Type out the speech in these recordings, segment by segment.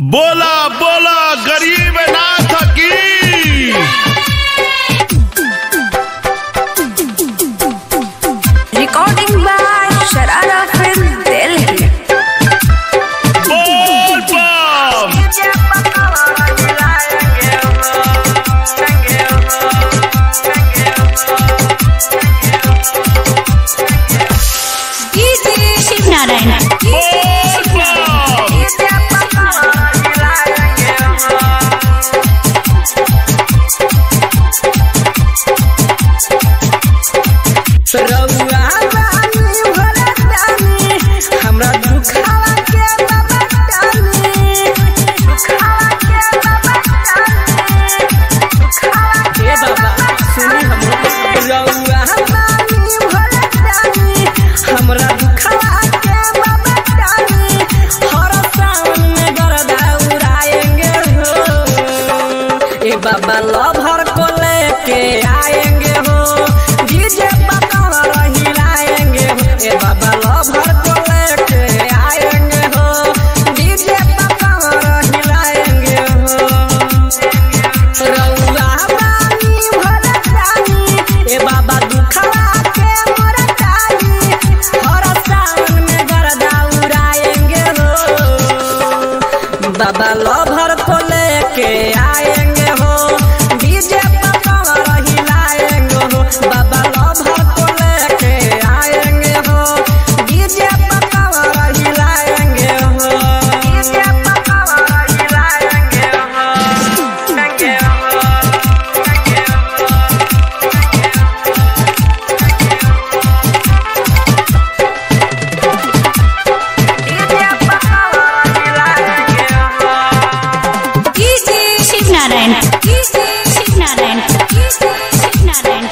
बोला बोला गरीब नाथ की। Recording by Sharara film Delhi. बोल बम। शिव नारायण बोल बम। रउआ बानी भोला दानी, हमरा दुखावा के बाबा दानी, दुखावा के बाबा दानी, दुखावा के बाबा सुनी हमरो। रउआ बानी भोला दानी, हमरा दुखावा के बाबा दानी, हर सावन में गरदा उड़ाएंगे हो। ए बाबा लभर को लेके आएंगे हो, डीजे ए बाबा लभर को लेके आएंगे हो, डीजे पकावर हिलाएंगे हो। रउआ बानी भोला दानी, ए बाबा दुखवा के मरतानी, हर सावन में गरदा उड़ाएंगे हो। बाबा लभर को लेके आएंगे हो, डीजे पकावर हिलाएंगे हो। बाबा लभर को लेके आएंगे हो, डीजे पकावर हिलाएंगे हो, डीजे पकावर हिलाएंगे हो, हिलाएंगे हो, डीजे पकावर हिलाएंगे हो। शिव नारायण शिव नारायण शिव नारायण।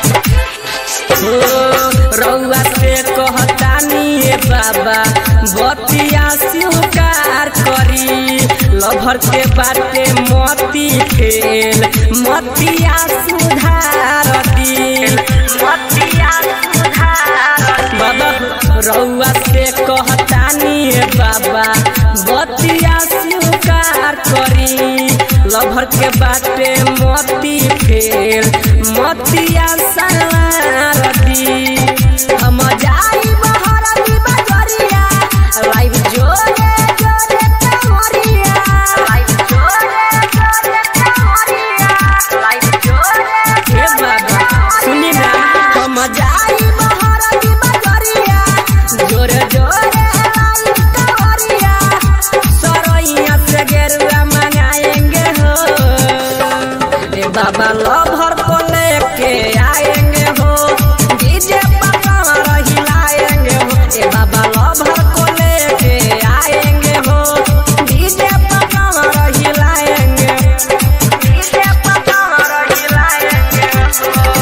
रउआ से कहतानी ए बाबा बतिया स्वीकार करी, लभर के बाटे मती फेल, मतिया सुधार दी, मतिया सुधार। बाबा रउआ से कहतानी ए बाबा बतिया स्वीकार करी, लभर के बाटे मती फेल, मतिया सवार दी। हम जाई बहर दी बजरिया, लाइव जोरे जोरे तमरिया, लाइव जोरे जोरे तमरिया, लाइव जोरे। हे बाबा सुनी ना, हम जाई बहर दी बजरिया, जोरे जोरे लाइव तमरिया, सरैया से गेरुआ मंगाएंगे हो। ए बाबा लभर को लेके आएंगे हो, डीजे पकावर हिलाएंगे हो। ए बाबा लभर को लेके आएंगे हो, डीजे पकावर हिलाएंगे, डीजे पकावर हिलाएंगे हो।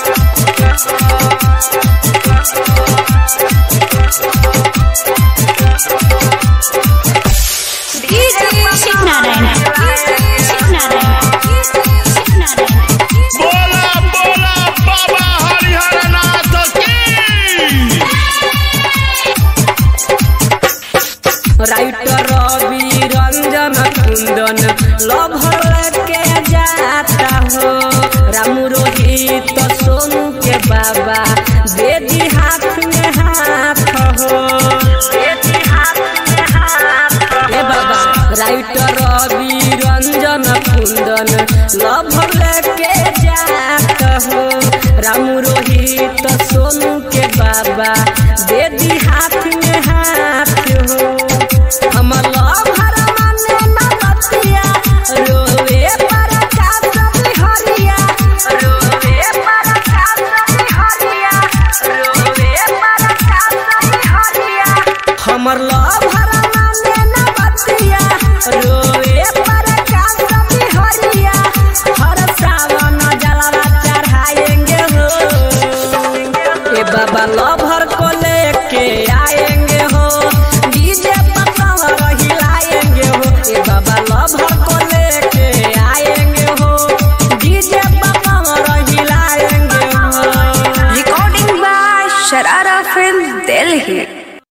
शिव नारायण शिव नारायण शिव नारायण। बोला बोला बाबा हरिहर नाथ की। राइटर रवि रंजन कुंदन लभर लेके जाता हो, रामू रोहित सोनू के बाबा दे दी हाथ में हाथ हो, दे दी हाथ में हाथ। ए बाबा राइटर रवि रंजन कुंदन लभर लेके जाता हो, रामू रोहित सोनू के बाबा दे दी हाथ में हाथ हो। हम लभर माने न बतिया, रोवे पर कास बिहरिया, रोवे पर कास बिहरिया, रोवे पर कास बिहरिया। हमर लभर माने न बतिया, रोवे